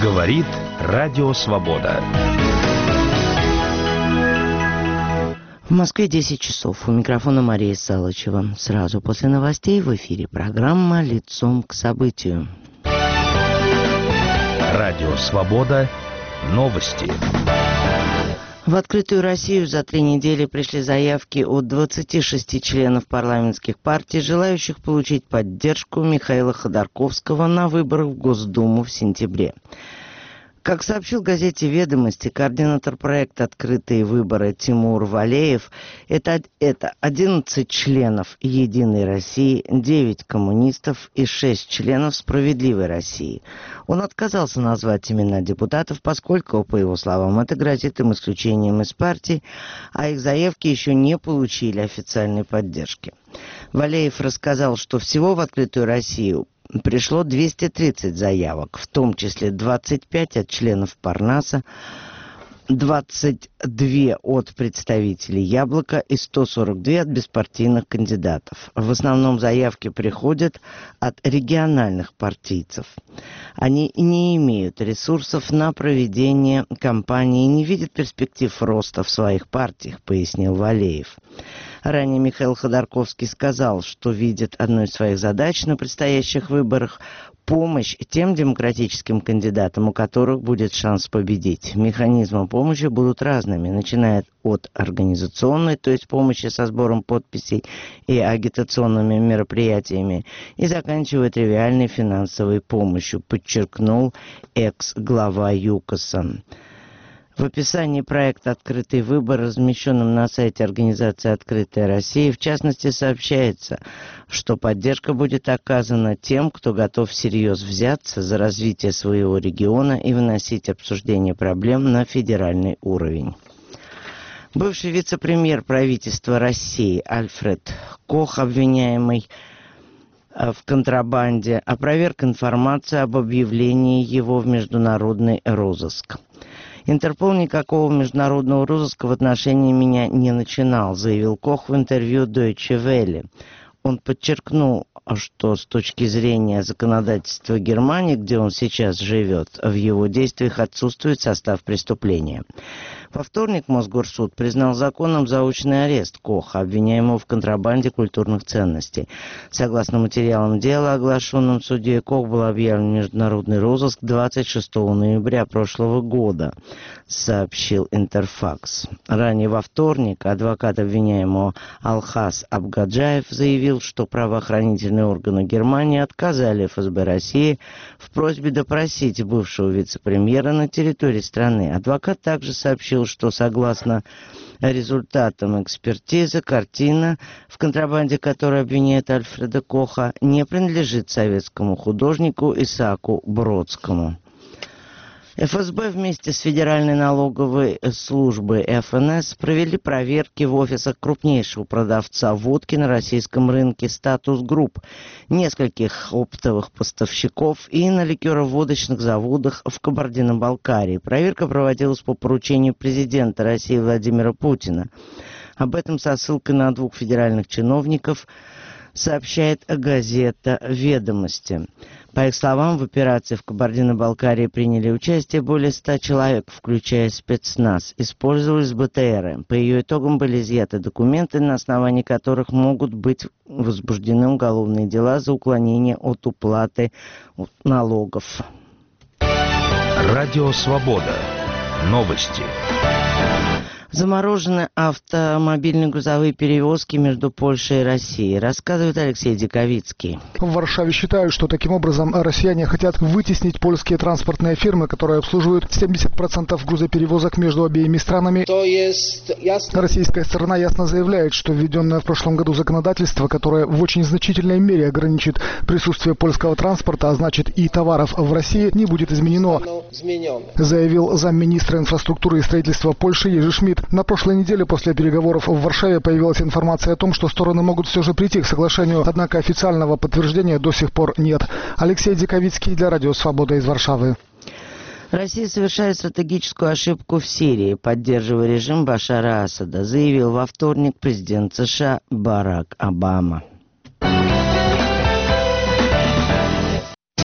Говорит Радио Свобода. В Москве 10 часов. У микрофона Мария Салычева. Сразу после новостей в эфире программа «Лицом к событию». Радио Свобода. Новости. В открытую Россию за 3 недели пришли заявки от 26 членов парламентских партий, желающих получить поддержку Михаила Ходорковского на выборах в Госдуму в сентябре. Как сообщил газете «Ведомости», координатор проекта «Открытые выборы» Тимур Валеев, это 11 членов «Единой России», 9 коммунистов и 6 членов «Справедливой России». Он отказался назвать имена депутатов, поскольку, по его словам, это грозит им исключением из партии, а их заявки еще не получили официальной поддержки. Валеев рассказал, что всего в «Открытую Россию» пришло 230 заявок, в том числе 25 от членов Парнаса, 22 от представителей «Яблока» и 142 от беспартийных кандидатов. В основном заявки приходят от региональных партийцев. Они не имеют ресурсов на проведение кампании и не видят перспектив роста в своих партиях, пояснил Валеев. Ранее Михаил Ходорковский сказал, что видит одной из своих задач на предстоящих выборах помощь тем демократическим кандидатам, у которых будет шанс победить. Механизмы помощи будут разными, начиная от организационной, то есть помощи со сбором подписей и агитационными мероприятиями, и заканчивая тривиальной финансовой помощью, подчеркнул экс-глава ЮКОСа. В описании проекта «Открытый выбор», размещенном на сайте организации «Открытая Россия», в частности, сообщается, что поддержка будет оказана тем, кто готов всерьез взяться за развитие своего региона и выносить обсуждение проблем на федеральный уровень. Бывший вице-премьер правительства России Альфред Кох, обвиняемый в контрабанде, опроверг информацию об объявлении его в международный розыск. «Интерпол никакого международного розыска в отношении меня не начинал», заявил Кох в интервью Deutsche Welle. Он подчеркнул, что с точки зрения законодательства Германии, где он сейчас живет, в его действиях отсутствует состав преступления. Во вторник Мосгорсуд признал законным заочный арест Коха, обвиняемого в контрабанде культурных ценностей. Согласно материалам дела, оглашенным судьей, Кох был объявлен в международный розыск 26 ноября прошлого года, сообщил Интерфакс. Ранее во вторник адвокат обвиняемого Алхас Абгаджаев заявил, что правоохранительные органы Германии отказали ФСБ России в просьбе допросить бывшего вице-премьера на территории страны. Адвокат также сообщил, что согласно результатам экспертизы, картина, в контрабанде которой обвиняет Альфреда Коха, не принадлежит советскому художнику Исааку Бродскому. ФСБ вместе с Федеральной налоговой службой ФНС провели проверки в офисах крупнейшего продавца водки на российском рынке «Статус Групп», нескольких оптовых поставщиков и на ликероводочных заводах в Кабардино-Балкарии. Проверка проводилась по поручению президента России Владимира Путина. Об этом со ссылкой на 2 федеральных чиновников сообщает газета «Ведомости». По их словам, в операции в Кабардино-Балкарии приняли участие более 100 человек, включая спецназ. Использовались БТРы. По ее итогам были изъяты документы, на основании которых могут быть возбуждены уголовные дела за уклонение от уплаты налогов. Радио Свобода. Новости. Заморожены автомобильные грузовые перевозки между Польшей и Россией, рассказывает Алексей Диковицкий. В Варшаве считают, что таким образом россияне хотят вытеснить польские транспортные фирмы, которые обслуживают 70% грузоперевозок между обеими странами. Российская сторона ясно заявляет, что введенное в прошлом году законодательство, которое в очень значительной мере ограничит присутствие польского транспорта, а значит и товаров в России, не будет изменено, заявил замминистра инфраструктуры и строительства Польши Ежи Шмидт. На прошлой неделе после переговоров в Варшаве появилась информация о том, что стороны могут все же прийти к соглашению, однако официального подтверждения до сих пор нет. Алексей Диковицкий для Радио Свобода из Варшавы. Россия совершает стратегическую ошибку в Сирии, поддерживая режим Башара Асада, заявил во вторник президент США Барак Обама.